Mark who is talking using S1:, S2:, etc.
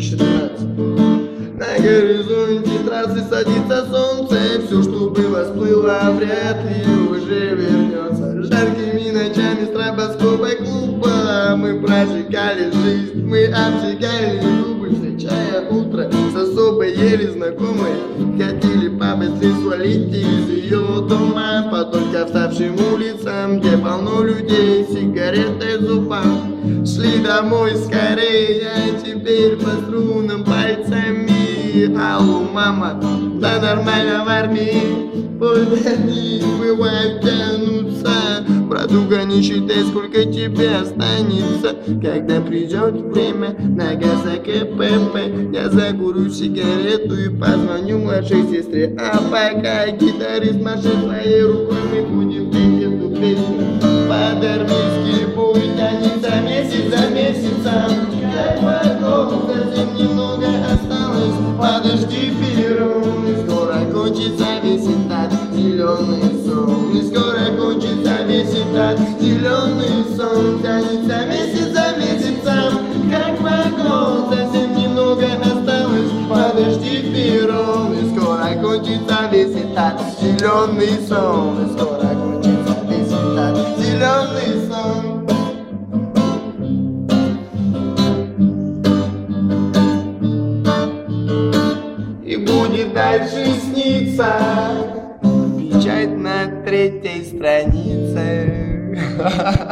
S1: 14. На горизонте трассы садится солнце, все, что было, всплыло, вряд ли уже вернется. Жаркими ночами стробоскопа клуба мы прожигали жизнь, мы обжигали губы, встречая утро с особой еле знакомой. Хотели побыстрее свалить из ее дома по только вставшим улицам, где полно людей, сигареты в зубах. Шли домой скорее, а теперь по струнам пальцами. Алло, мама, да нормально в армии. Погоди, бывает тянутся. Братуха, не считай, сколько тебе останется. Когда придет время на газ КПП, я закурю сигарету и позвоню младшей сестре. А пока гитарист машет своей рукой, мы будем петь эту песню. По-дарвински бой тянется месяц за месяцем. Как вокруг совсем немного осталось. Подожди, перерон, и скоро кончится весь этот зеленый сон. И скоро кончится весь этот зеленый сон. Тянется месяц за месяцем. Как вокруг совсем немного осталось. Подожди, перерон, и скоро кончится весь этот зеленый сон. И скоро кончится весь этот зеленый сон. И будет дальше сниться печать на 3-й странице.